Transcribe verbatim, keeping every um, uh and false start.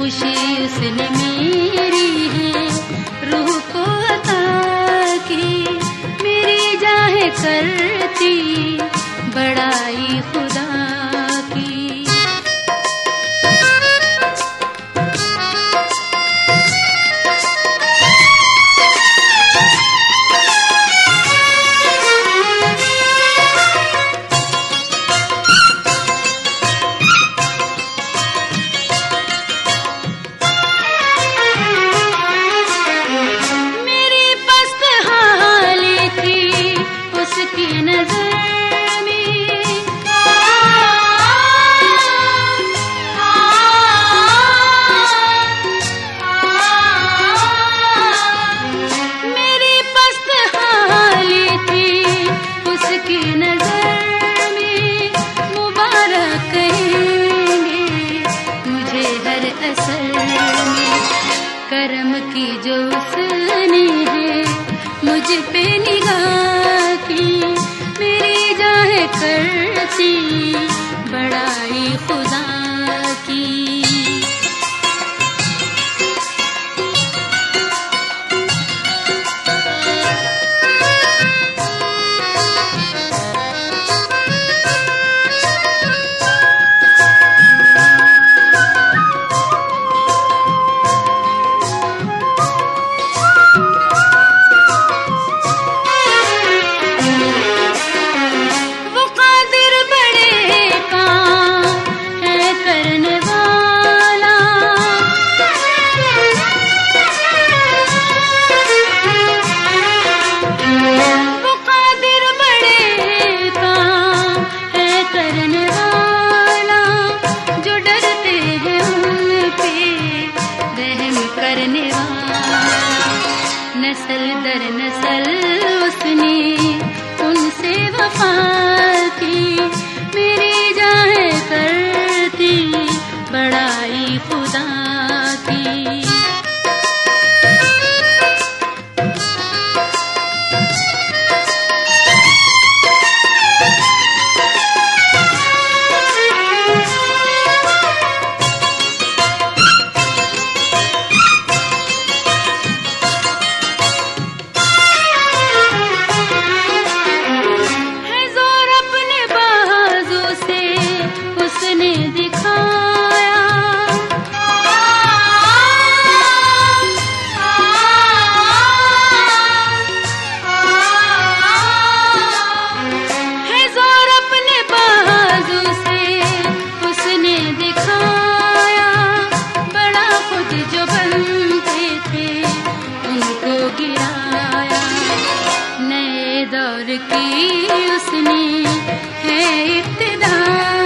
खुशी उसने मेरी है रूह को अता की, मेरी जाहे करती बड़ाई खुदा की। करम की जो उसने है मुझ पे निगाह की, मेरी जाहे करती बड़ाई खुदा की। नस्ल दर नस्ल उसने उनसे वफा की, मेरी जाहे करती बड़ाई खुदा की। दौर की उसने है इब्तिदा